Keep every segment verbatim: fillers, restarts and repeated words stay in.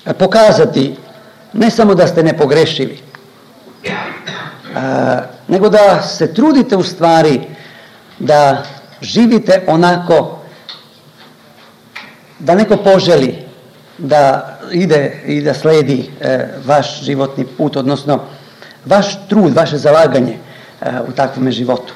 pokazati ne samo da ste nepogrešivi, a, nego da se trudite u stvari da živite onako da neko poželi da ide i da sledi e, vaš životni put, odnosno vaš trud, vaše zalaganje e, u takvom životu.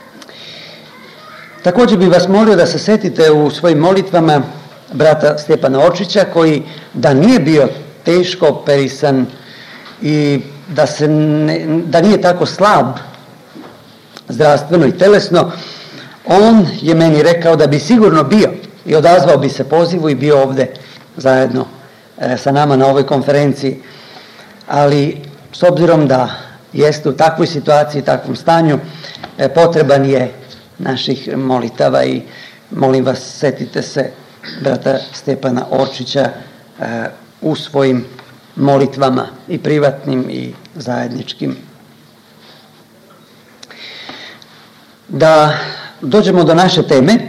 Također bih vas molio da se setite u svojim molitvama brata Stjepana Orčića, koji da nije bio teško operisan i da, se ne, da nije tako slab zdravstveno i telesno, on je meni rekao da bi sigurno bio i odazvao bi se pozivu i bio ovdje zajedno e, sa nama na ovoj konferenciji. Ali s obzirom da jeste u takvoj situaciji, takvom stanju, e, potreban je naših molitava i molim vas, setite se brata Stjepana Orčića e, u svojim molitvama i privatnim i zajedničkim. Da dođemo do naše teme.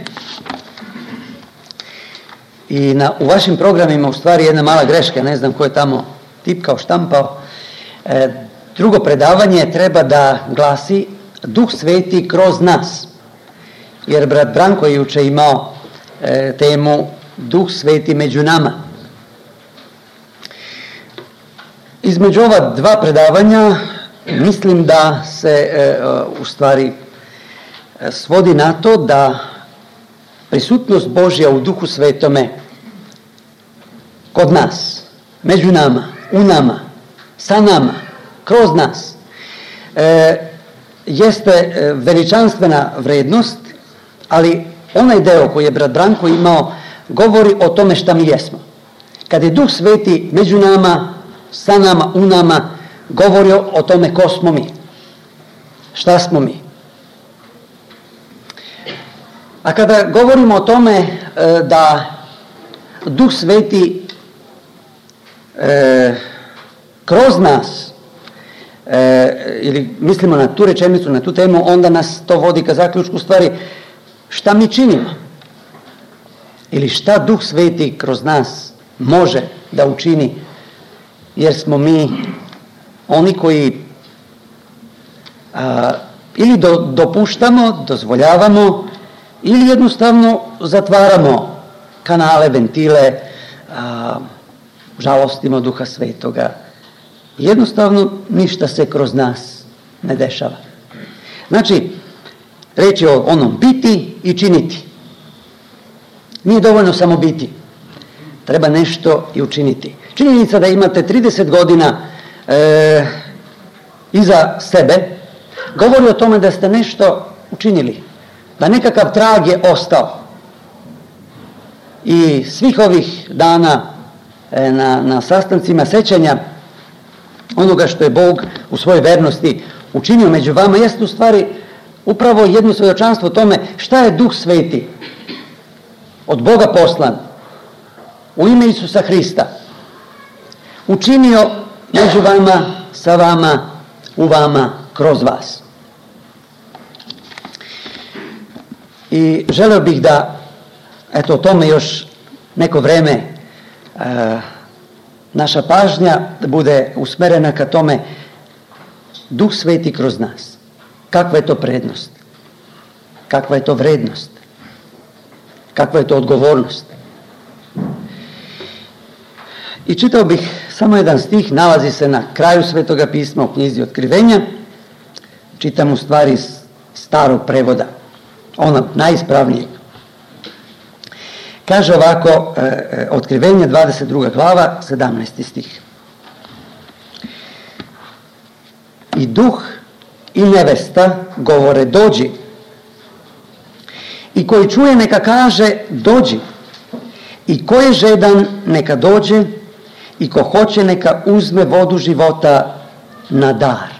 I na, u vašim programima u stvari jedna mala greška, ne znam ko je tamo tipkao, štampao. E, drugo predavanje treba da glasi Duh Sveti kroz nas. Jer brat Branko je juče imao e, temu Duh Sveti među nama. Između ova dva predavanja mislim da se e, u stvari e, svodi na to da prisutnost Božja u Duhu Svetome kod nas, među nama, u nama, sa nama, kroz nas, e, jeste veličanstvena vrednost, ali onaj deo koji je brat Branko imao govori o tome šta mi jesmo. Kad je Duh Sveti među nama, sa nama, u nama, govori o tome ko smo mi, šta smo mi. A kada govorimo o tome e, da Duh Sveti e, kroz nas, e, ili mislimo na tu rečenicu, na tu temu, onda nas to vodi ka zaključku stvari šta mi činimo. Ili šta Duh Sveti kroz nas može da učini, jer smo mi oni koji a, ili do, dopuštamo, dozvoljavamo, ili jednostavno zatvaramo kanale, ventile, a, žalostimo Duha Svetoga. Jednostavno ništa se kroz nas ne dešava. Znači, reč je o onom biti i činiti. Nije dovoljno samo biti. Treba nešto i učiniti. Činjenica da imate trideset godina e, iza sebe govori o tome da ste nešto učinili. Da nekakav trag je ostao. I svih ovih dana e, na, na sastancima sećanja onoga što je Bog u svojoj vernosti učinio među vama, jeste u stvari upravo jedno svjedočanstvo o tome šta je Duh Sveti od Boga poslan u ime Isusa Hrista učinio među vama, sa vama, u vama, kroz vas. I želeo bih da, eto, o tome još neko vreme e, naša pažnja bude usmerena ka tome Duh Sveti kroz nas. Kakva je to prednost? Kakva je to vrednost? Kakva je to odgovornost? I čitao bih samo jedan stih, nalazi se na kraju Svetoga pisma u knjizi Otkrivenja. Čitam u stvari iz starog prevoda, ona najispravnijeg. Kaže ovako, e, Otkrivenje, dvadeset druga glava, sedamnaesti stih. I duh i nevesta govore dođi. I koji čuje neka kaže dođi. I ko je žedan neka dođe. I ko hoće neka uzme vodu života na dar.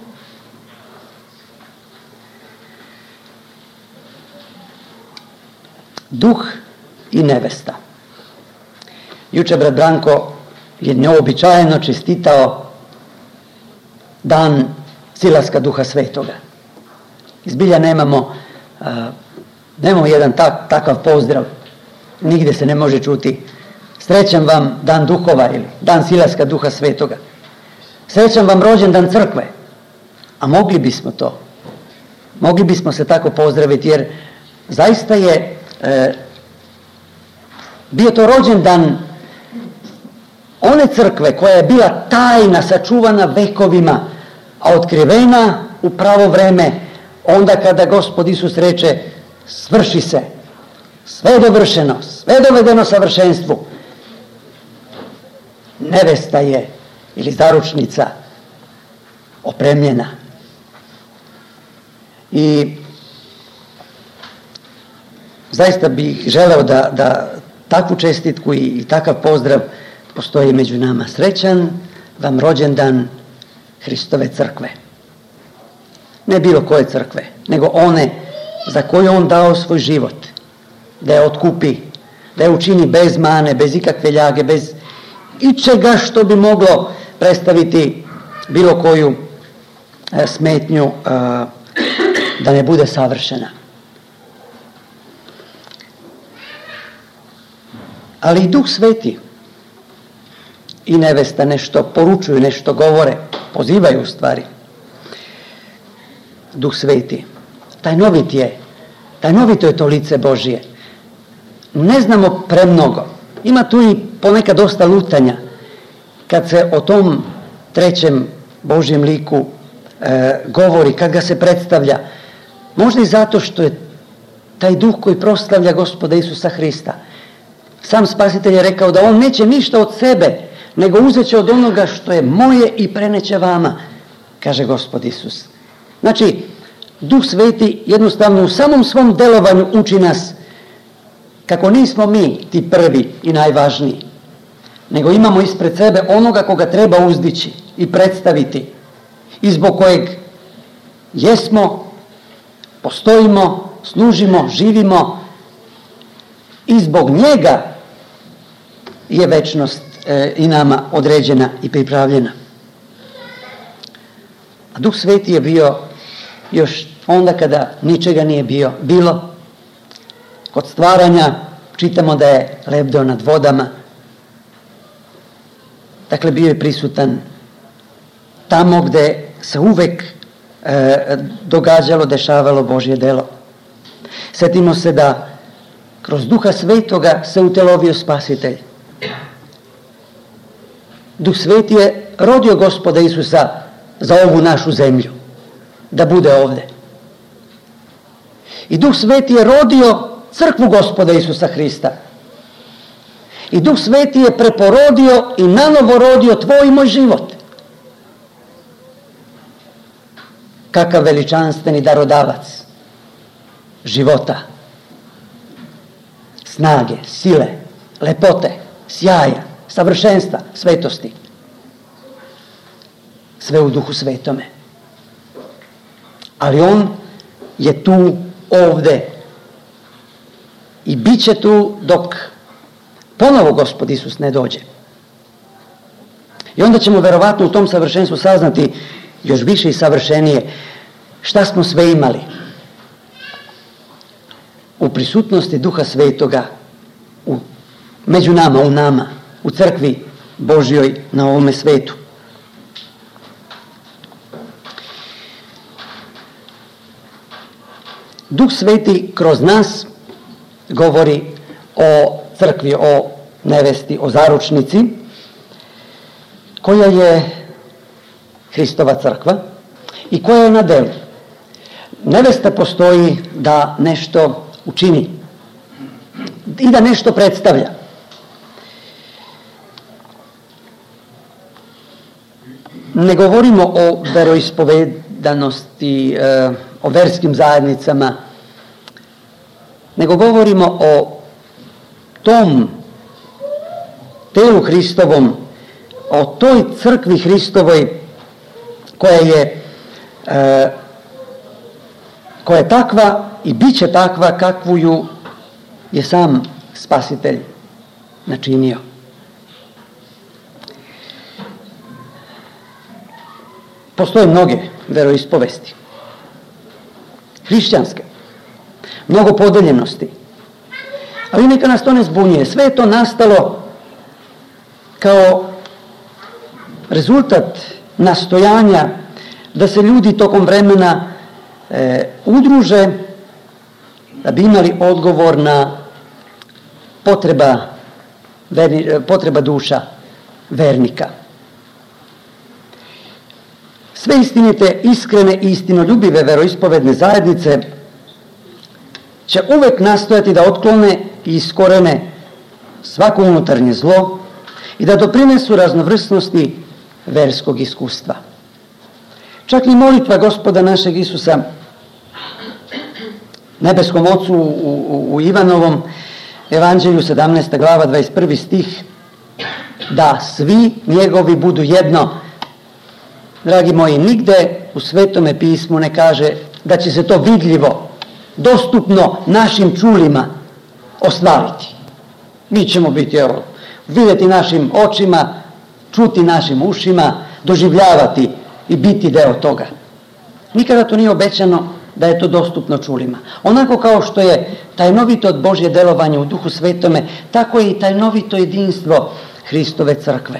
Duh i nevesta. Juče brat Branko je neobičajeno čestitao dan silaska Duha Svetoga. Izbilja nemamo, uh, nemamo jedan tak, takav pozdrav. Nigde se ne može čuti Srećan vam dan duhova ili dan silaska Duha Svetoga. Srećan vam rođendan crkve. A mogli bismo to. Mogli bismo se tako pozdraviti, jer zaista je e, bio to rođendan one crkve koja je bila tajna, sačuvana vekovima, a otkrivena u pravo vreme, onda kada Gospod Isus reče svrši se, sve je dovršeno, sve je dovedeno savršenstvu. Nevesta je, ili zaručnica, opremljena. I zaista bih želeo da, da takvu čestitku i, i takav pozdrav postoji među nama. Srećan vam rođendan Hristove crkve. Ne bilo koje crkve, nego one za koju on dao svoj život. Da je otkupi, da je učini bez mane, bez ikakve ljage, bez ičega što bi moglo predstaviti bilo koju e, smetnju, e, da ne bude savršena. Ali i Duh Sveti i nevesta nešto poručuju, nešto govore, pozivaju u stvari. Duh Sveti, tajnovit je, tajnovito je to lice Božije. Ne znamo premnogo. Ima tu i ponekad dosta lutanja kad se o tom trećem Božjem liku e, govori, kad ga se predstavlja. Možda i zato što je taj duh koji proslavlja Gospoda Isusa Hrista. Sam Spasitelj je rekao da on neće ništa od sebe, nego uzet će od onoga što je moje i preneće vama, kaže Gospod Isus. Znači, Duh Sveti jednostavno u samom svom delovanju uči nas kako nismo mi ti prvi i najvažniji, nego imamo ispred sebe onoga koga treba uzdići i predstaviti i zbog kojeg jesmo, postojimo, služimo, živimo i zbog njega je večnost e, i nama određena i pripravljena. A Duh Sveti je bio još onda kada ničega nije bio, bilo. Kod stvaranja čitamo da je lebdeo nad vodama. Dakle, bio je prisutan tamo gde se uvek e, događalo, dešavalo Božje delo. Sjetimo se da kroz Duha Svetoga se utelovio Spasitelj. Duh Sveti je rodio Gospoda Isusa za ovu našu zemlju, da bude ovde. I Duh Sveti je rodio crkvu Gospoda Isusa Hrista. I Duh Sveti je preporodio i nanovo rodio tvoj i moj život. Kakav veličanstveni darodavac života, snage, sile, lepote, sjaja, savršenstva, svetosti. Sve u Duhu Svetome. Ali on je tu, ovde, i bit će tu dok ponovo Gospod Isus ne dođe. I onda ćemo verovatno u tom savršenstvu saznati još više i savršenije šta smo sve imali u prisutnosti Duha Svetoga u, među nama, u nama, u crkvi Božjoj na ovome svetu. Duh Sveti kroz nas govori o crkvi, o nevesti, o zaručnici, koja je Hristova crkva i koja je na delu. Nevesta postoji da nešto učini i da nešto predstavlja. Ne govorimo o veroispovedanosti, o verskim zajednicama, nego govorimo o tom telu Hristovom, o toj crkvi Hristovoj koja je e, koja je takva i bit će takva kakvu ju je sam Spasitelj načinio. Postoje mnoge veroispovesti, hrišćanske, mnogo podeljenosti, ali neka nas to ne zbunjuje. Sve je to nastalo kao rezultat nastojanja da se ljudi tokom vremena e, udruže da bi imali odgovor na potreba, verni, potreba duša vernika. Sve istinite, iskrene i istinoljubive veroispovedne zajednice će uvek nastojati da otklone i iskorene svako unutarnje zlo i da doprinesu raznovrsnosti verskog iskustva. Čak i molitva Gospoda našeg Isusa nebeskom Ocu u, u, u Ivanovom Evanđelju sedamnaesta glava dvadeset prvi stih, da svi njegovi budu jedno. Dragi moji, nigde u Svetome pismu ne kaže da će se to vidljivo, dostupno našim čulima ostvariti. Mi ćemo biti, evo, vidjeti našim očima, čuti našim ušima, doživljavati i biti deo toga. Nikada to nije obećano da je to dostupno čulima. Onako kao što je tajnovito od Božje delovanje u Duhu Svetome, tako je i tajnovito jedinstvo Hristove crkve.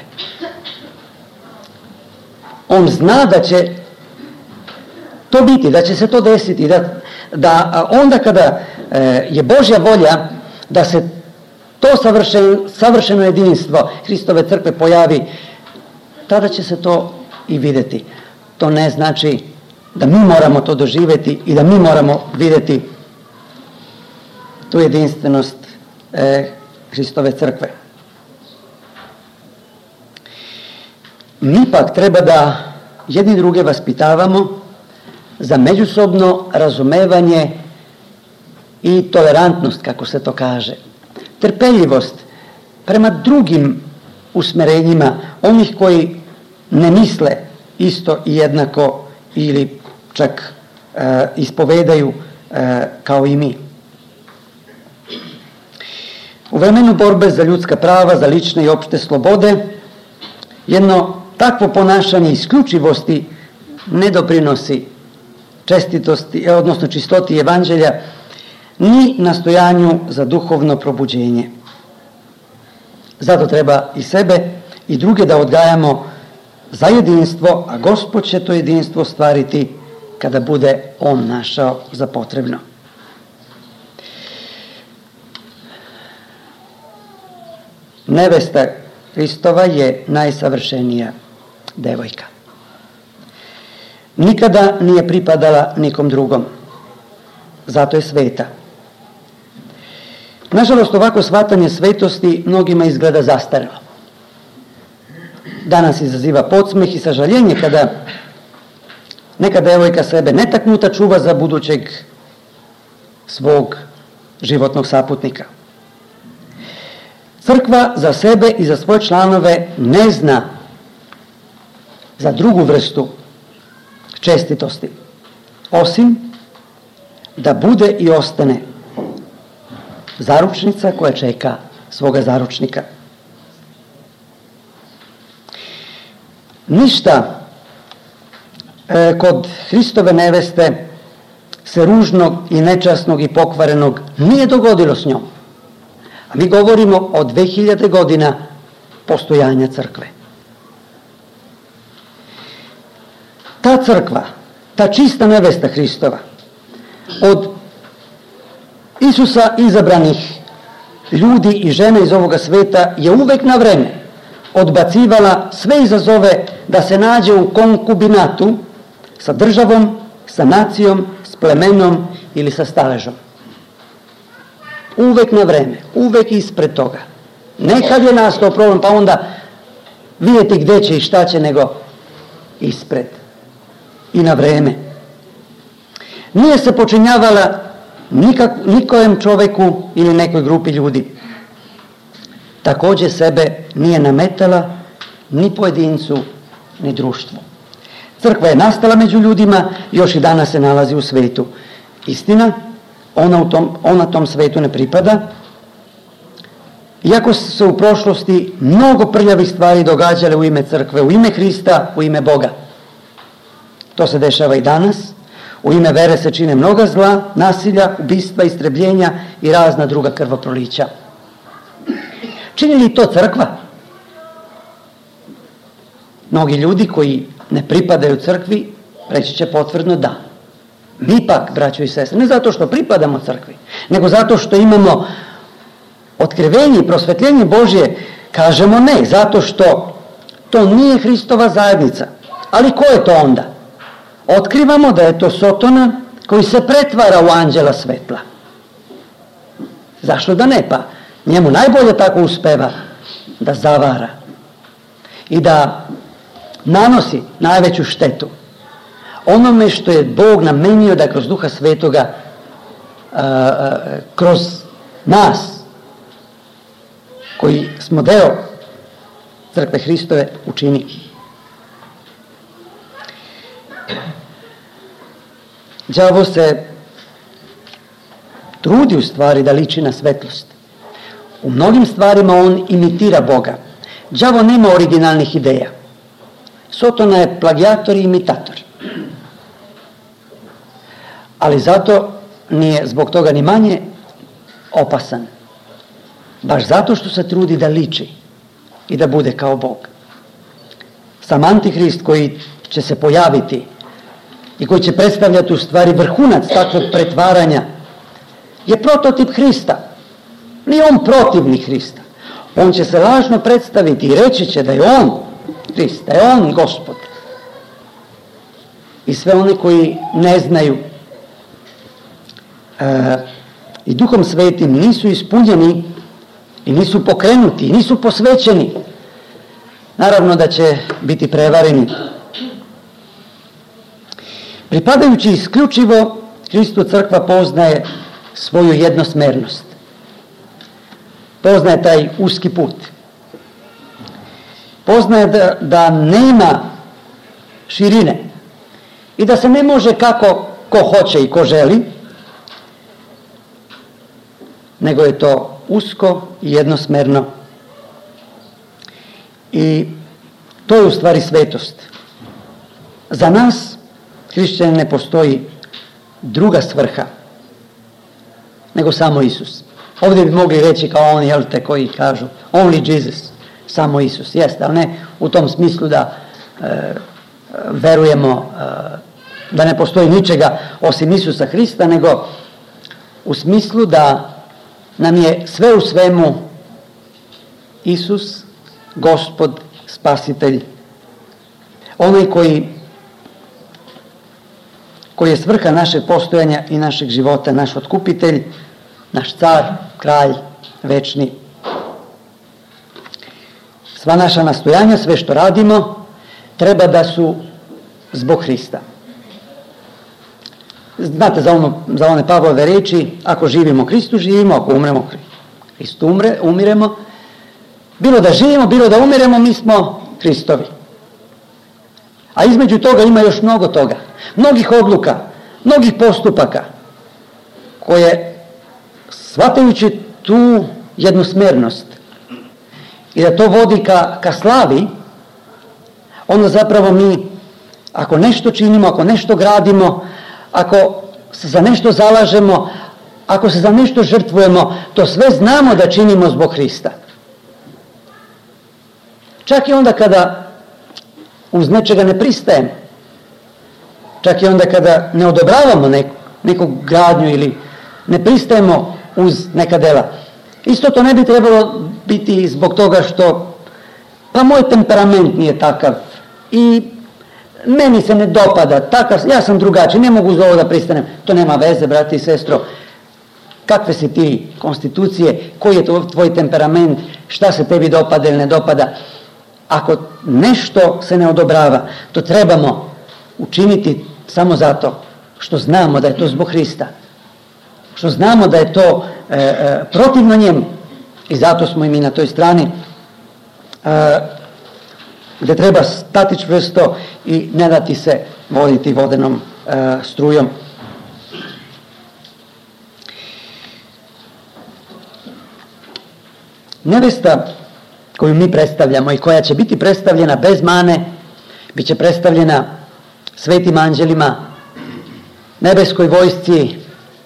On zna da će to biti, da će se to desiti, da, da onda kada e, je Božja volja da se to savršeno, savršeno jedinstvo Hristove crkve pojavi, tada će se to i vidjeti. To ne znači da mi moramo to doživjeti i da mi moramo vidjeti tu jedinstvenost e, Hristove crkve. Mi pak treba da jedni druge vaspitavamo za međusobno razumevanje i tolerantnost, kako se to kaže. Trpeljivost prema drugim usmerenjima onih koji ne misle isto i jednako ili čak e, ispovedaju e, kao i mi. U vremenu borbe za ljudska prava, za lične i opšte slobode, jedno takvo ponašanje isključivosti ne doprinosi čestitosti, odnosno čistoti evanđelja, ni nastojanju za duhovno probuđenje. Zato treba i sebe i druge da odgajamo za jedinstvo, a Gospod će to jedinstvo ostvariti kada bude On našao za potrebno. Nevesta Hristova je najsavršenija devojka. Nikada nije pripadala nikom drugom. Zato je sveta. Nažalost, ovako shvatanje svetosti mnogima izgleda zastarelo. Danas izaziva podsmeh i sažaljenje kada neka devojka sebe netaknuta čuva za budućeg svog životnog saputnika. Crkva za sebe i za svoje članove ne zna za drugu vrstu čestitosti, osim da bude i ostane zaručnica koja čeka svoga zaručnika. Ništa e, kod Hristove neveste se ružnog i nečasnog i pokvarenog nije dogodilo s njom. A mi govorimo o dve hiljade godina postojanja crkve. Ta crkva, ta čista nevesta Hristova, od Isusa izabranih ljudi i žene iz ovoga sveta je uvek na vreme odbacivala sve izazove da se nađe u konkubinatu sa državom, sa nacijom, s plemenom ili sa staležom. Uvek na vreme, uvek ispred toga. Ne kad je nastao problem, pa onda vidjeti gde će i šta će, nego ispred i na vreme. Nije se počinjavala nikak, nikojem čoveku ili nekoj grupi ljudi. Takođe sebe nije nametala ni pojedincu, ni društvu. Crkva je nastala među ljudima, još i danas se nalazi u svetu. Istina, ona, u tom, ona tom svetu ne pripada, iako su se u prošlosti mnogo prljavih stvari događale u ime crkve, u ime Hrista, u ime Boga. To se dešava i danas. U ime vere se čine mnoga zla, nasilja, ubistva, istrebljenja i razna druga krvoprolića. Čini li to crkva? Mnogi ljudi koji ne pripadaju crkvi reći će potvrdno da. Mi pak, braćo i sestre, ne zato što pripadamo crkvi, nego zato što imamo otkrivenje i prosvetljenje Božje, kažemo ne, zato što to nije Hristova zajednica. Ali ko je to onda? Otkrivamo da je to Sotona koji se pretvara u anđela svetla. Zašto da ne? Pa njemu najbolje tako uspeva da zavara i da nanosi najveću štetu onome što je Bog namenio da kroz Duha Svetoga a, a, kroz nas koji smo deo crkve Hristove učini. Đavo se trudi u stvari da liči na svetlost. U mnogim stvarima on imitira Boga. Đavo nema originalnih ideja. Sotona je plagijator i imitator. Ali zato nije zbog toga ni manje opasan. Baš zato što se trudi da liči i da bude kao Bog. Sam Antihrist koji će se pojaviti i koji će predstavljati u stvari vrhunac takvog pretvaranja je prototip Hrista. Nije on protivnik Hrista. On će se lažno predstaviti i reći će da je on Hrist, da je on Gospod. I sve oni koji ne znaju e, i Duhom Svetim nisu ispunjeni i nisu pokrenuti i nisu posvećeni, naravno da će biti prevareni. Pripadajući isključivo Hristu, crkva poznaje svoju jednosmernost. Poznaje taj uski put. Poznaje da, da nema širine i da se ne može kako ko hoće i ko želi, nego je to usko i jednosmerno. I to je u stvari svetost. Za nas, hrišćane, ne postoji druga svrha nego samo Isus. Ovdje bi mogli reći kao oni, jel te, koji kažu only Jesus, samo Isus. Jeste, ali ne u tom smislu da e, verujemo e, da ne postoji ničega osim Isusa Hrista, nego u smislu da nam je sve u svemu Isus, Gospod, Spasitelj, onaj koji koji je svrha našeg postojanja i našeg života, naš otkupitelj, naš car, kralj, večni. Sva naša nastojanja, sve što radimo, treba da su zbog Hrista. Znate za, ono, za one Pavlove reči, ako živimo Hristu, živimo, ako umremo Hristu, umre, umiremo. Bilo da živimo, bilo da umiremo, mi smo Hristovi. A između toga ima još mnogo toga. Mnogih odluka, mnogih postupaka koje, shvatajući tu jednosmernost i da to vodi ka, ka slavi, onda zapravo mi, ako nešto činimo, ako nešto gradimo, ako se za nešto zalažemo, ako se za nešto žrtvujemo, to sve znamo da činimo zbog Hrista. Čak i onda kada uz nečega ne pristajemo, čak i onda kada ne odobravamo neku, neku gradnju ili ne pristajemo uz neka dela. Isto to ne bi trebalo biti zbog toga što pa moj temperament nije takav i meni se ne dopada takav, ja sam drugačiji, ne mogu za ovo da pristanem. To nema veze, brati i sestro. Kakve si ti konstitucije, koji je tvoj temperament, šta se tebi dopada ili ne dopada. Ako nešto se ne odobrava, to trebamo učiniti samo zato što znamo da je to zbog Hrista. Što znamo da je to e, e, protivno njemu. I zato smo i mi na toj strani e, gdje treba stati čvrsto i ne dati se voditi vodenom e, strujom. Nevesta koju mi predstavljamo i koja će biti predstavljena bez mane, bit će predstavljena svetim anđelima, nebeskoj vojsci,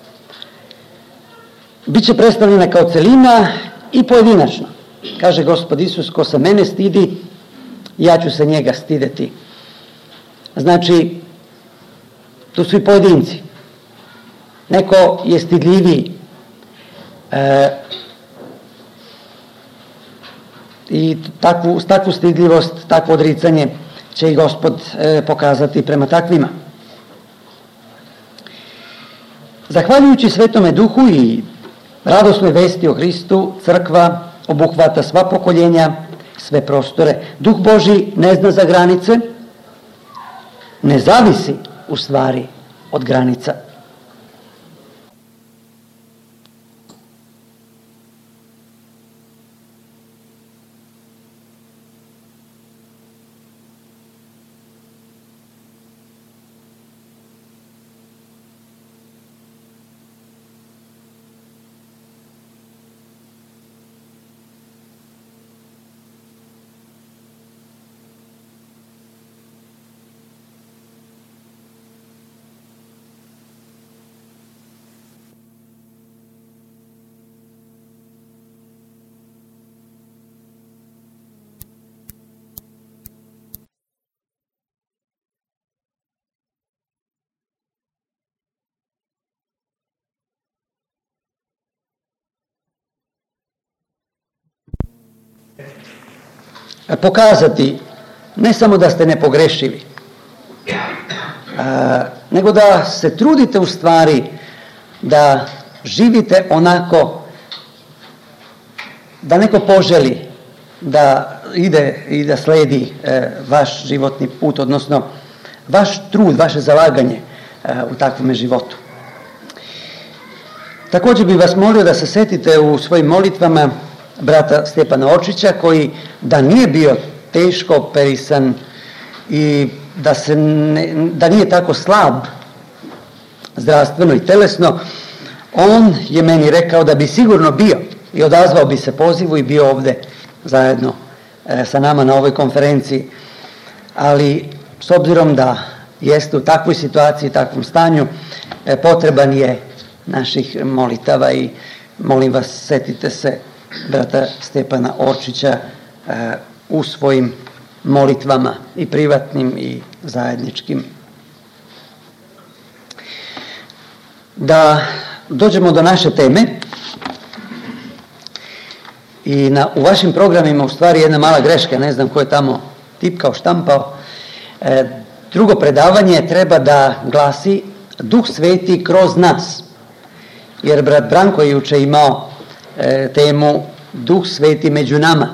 bit će predstavljena kao celina i pojedinačno. Kaže Gospod Isus, ko se mene stidi, ja ću se njega stideti. Znači, tu su i pojedinci. Neko je stidljiviji. E, I takvu, takvu stidljivost, takvo odricanje će i Gospod e, pokazati prema takvima. Zahvaljujući Svetome Duhu i radosnoj vesti o Hristu, crkva obuhvata sva pokoljenja, sve prostore. Duh Božji ne zna za granice, ne zavisi u stvari od granica. Pokazati ne samo da ste nepogrešivi, a, nego da se trudite u stvari da živite onako da neko poželi da ide i da sledi e, vaš životni put, odnosno vaš trud, vaše zalaganje e, u takvom životu. Također bih vas molio da se setite u svojim molitvama brata Stjepana Orčića, koji da nije bio teško operisan i da, se ne, da nije tako slab zdravstveno i telesno, on je meni rekao da bi sigurno bio i odazvao bi se pozivu i bio ovdje zajedno e, sa nama na ovoj konferenciji. Ali s obzirom da jeste u takvoj situaciji, takvom stanju, e, potreban je naših molitava i molim vas, setite se brata Stjepana Orčića uh, u svojim molitvama i privatnim i zajedničkim. Da dođemo do naše teme i na, u vašim programima u stvari jedna mala greška, ne znam ko je tamo tipkao, štampao. E, drugo predavanje treba da glasi Duh Sveti kroz nas, jer brat Branko je juče imao temu Duh Sveti među nama.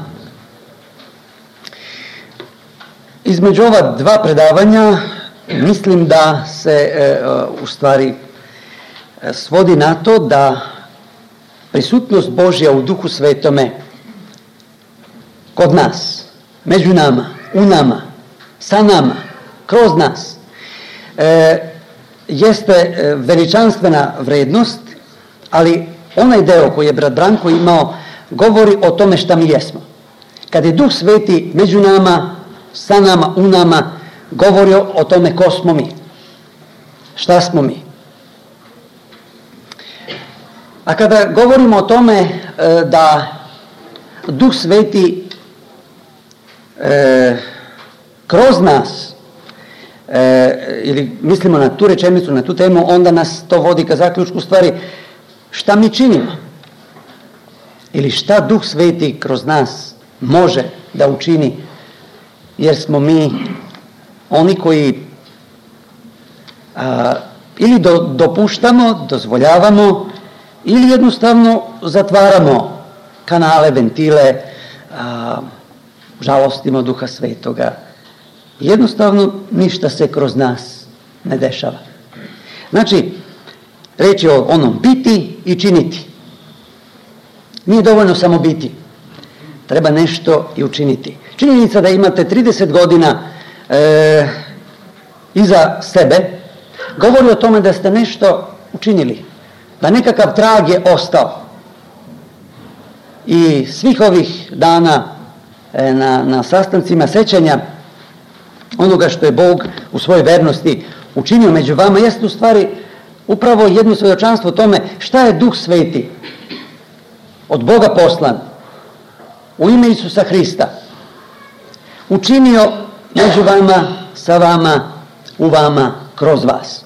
Između ova dva predavanja mislim da se e, u stvari svodi na to da prisutnost Božja u Duhu Svetome kod nas, među nama, u nama, sa nama, kroz nas, e, jeste veličanstvena vrednost, ali onaj deo koji je brat Branko imao govori o tome šta mi jesmo. Kad je Duh Sveti među nama, sa nama, u nama, govori o tome ko smo mi, šta smo mi. A kada govorimo o tome da Duh Sveti e, kroz nas, e, ili mislimo na tu rečenicu, na tu temu, onda nas to vodi ka zaključku stvari šta mi činimo ili šta Duh Sveti kroz nas može da učini, jer smo mi oni koji a, ili do, dopuštamo, dozvoljavamo ili jednostavno zatvaramo kanale, ventile, a, žalostimo Duha Svetoga. Jednostavno ništa se kroz nas ne dešava. Znači, reč je o onom biti i činiti. Nije dovoljno samo biti. Treba nešto i učiniti. Činjenica da imate trideset godina e, iza sebe govori o tome da ste nešto učinili. Da nekakav trag je ostao. I svih ovih dana e, na, na sastancima sećanja onoga što je Bog u svojoj vernosti učinio među vama jeste u stvari upravo jedno svjedočanstvo o tome šta je Duh Sveti od Boga poslan u ime Isusa Hrista učinio među vama, sa vama, u vama, kroz vas.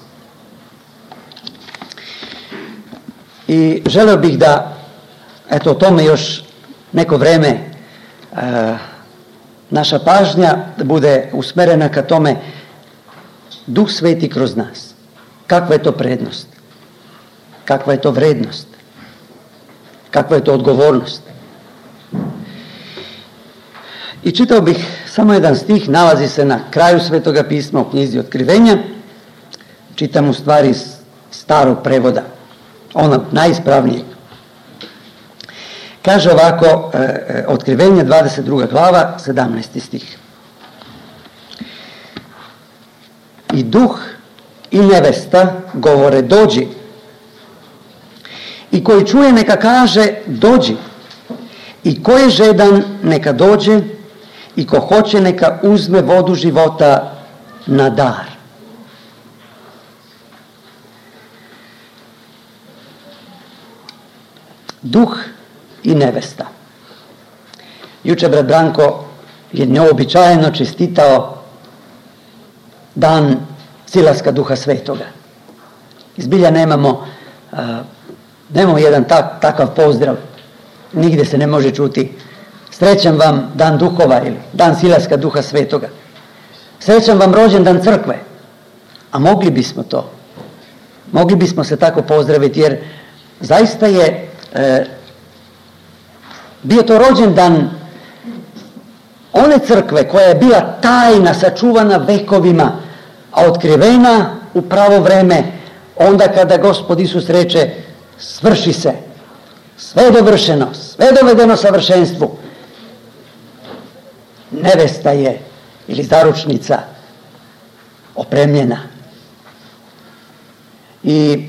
I želeo bih da, eto, o tome još neko vreme e, naša pažnja bude usmerena ka tome Duh Sveti kroz nas. Kakva je to prednost? Kakva je to vrednost? Kakva je to odgovornost? I čitao bih samo jedan stih, nalazi se na kraju Svetoga pisma u knjizi Otkrivenja. Čitam u stvari iz starog prevoda, onog najispravnijeg. Kaže ovako, e, Otkrivenje, dvadeset druga glava, sedamnaesti stih. I duh i nevesta govore dođi. I koji čuje neka kaže dođi. I ko je žedan neka dođe. I ko hoće neka uzme vodu života na dar. Duh i nevesta. Juče brat Branko je neobičajeno čestitao dan silaska Duha Svetoga. Izbilja nemamo, uh, nemamo jedan tak, takav pozdrav. Nigde se ne može čuti srećan vam dan duhova ili dan silaska Duha Svetoga. Srećan vam rođendan crkve. A mogli bismo to. Mogli bismo se tako pozdraviti jer zaista je e, bio to rođendan one crkve koja je bila tajna, sačuvana vekovima, a otkrivena u pravo vreme, onda kada Gospod Isus reče svrši se, sve je dovršeno, sve je dovedeno savršenstvu. Nevesta je ili zaručnica opremljena. I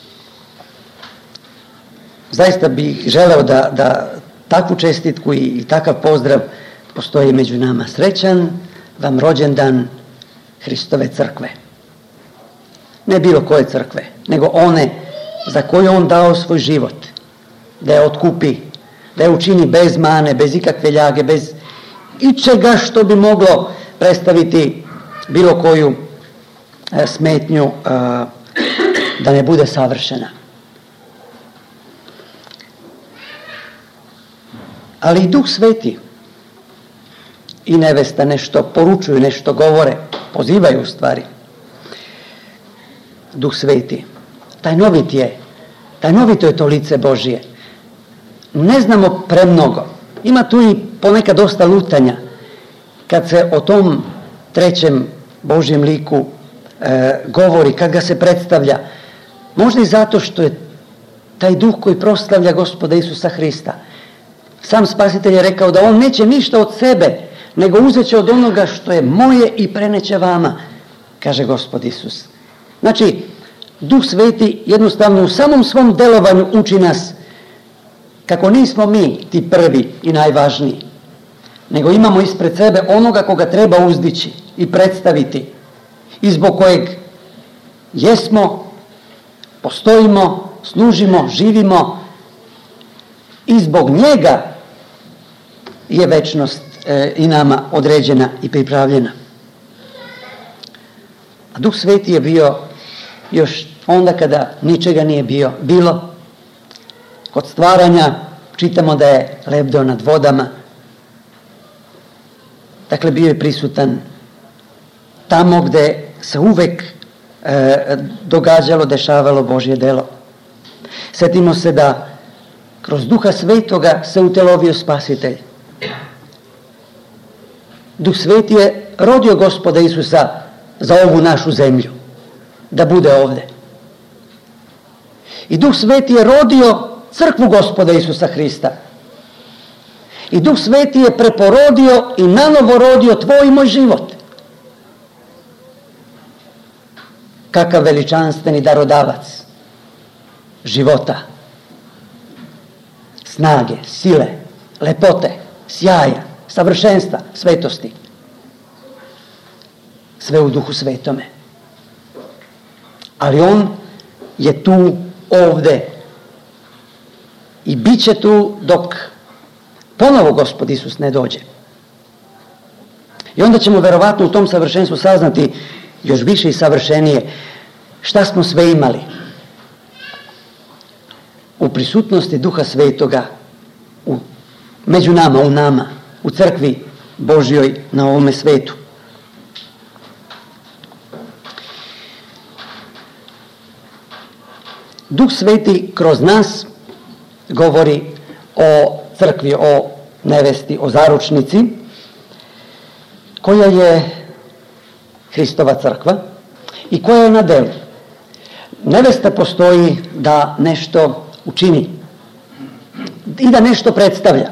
zaista bih želeo da, da takvu čestitku i, i takav pozdrav postoji među nama. Srećan vam rođendan Hristove crkve. Ne bilo koje crkve, nego one za koju on dao svoj život. Da je otkupi, da je učini bez mane, bez ikakve ljage, bez ičega što bi moglo predstaviti bilo koju e, smetnju e, da ne bude savršena. Ali i Duh Sveti i nevesta nešto poručuju, nešto govore, pozivaju u stvari. Duh Sveti, tajnovit je, tajnovito je to lice Božije. Ne znamo premnogo. Ima tu i ponekad dosta lutanja kad se o tom trećem Božjem liku e, govori, kad ga se predstavlja. Možda i zato što je taj duh koji proslavlja Gospoda Isusa Hrista. Sam Spasitelj je rekao da on neće ništa od sebe, nego uzet će od onoga što je moje i preneće vama, kaže Gospod Isus. Znači, Duh Sveti jednostavno u samom svom delovanju uči nas kako nismo mi ti prvi i najvažniji, nego imamo ispred sebe onoga koga treba uzdići i predstaviti i zbog kojeg jesmo, postojimo, služimo, živimo i zbog njega je večnost e, i nama određena i pripravljena. A Duh Sveti je bio još onda kada ničega nije bio, bilo. Kod stvaranja čitamo da je lebdeo nad vodama. Dakle, bio je prisutan tamo gde se uvek e, događalo, dešavalo Božje delo. Sjetimo se da kroz Duha Svetoga se utelovio Spasitelj. Duh Sveti je rodio Gospoda Isusa za ovu našu zemlju, da bude ovde. I Duh Sveti je rodio crkvu Gospoda Isusa Hrista. I Duh Sveti je preporodio i nanovo rodio tvoj i moj život. Kakav veličanstveni darodavac života, snage, sile, lepote, sjaja, savršenstva, svetosti. Sve u Duhu Svetome. Ali on je tu, ovde. I bit će tu dok ponovo Gospod Isus ne dođe. I onda ćemo verovatno u tom savršenstvu saznati još više i savršenije šta smo sve imali u prisutnosti Duha Svetoga u, među nama, u nama, u crkvi Božjoj na ovome svetu. Duh Sveti kroz nas govori o crkvi, o nevesti, o zaručnici, koja je Hristova crkva i koja je na delu. Nevesta postoji da nešto učini i da nešto predstavlja.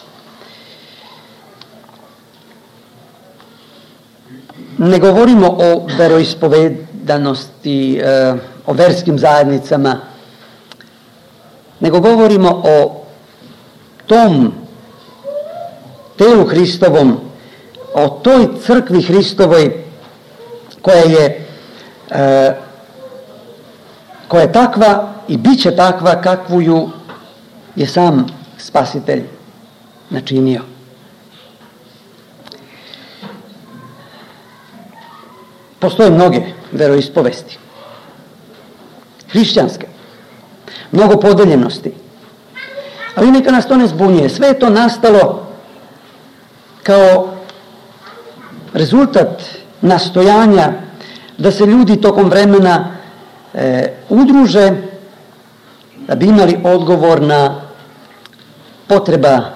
Ne govorimo o veroispovedanosti, o verskim zajednicama, nego govorimo o tom telu Hristovom, o toj crkvi Hristovoj koja je e, koja je takva i bit će takva kakvu ju je sam Spasitelj načinio. Postoje mnoge veroispovesti, hrišćanske, mnogo podeljenosti, ali neka nas to ne zbunjuje. Sve je to nastalo kao rezultat nastojanja da se ljudi tokom vremena e, udruže da bi imali odgovor na potreba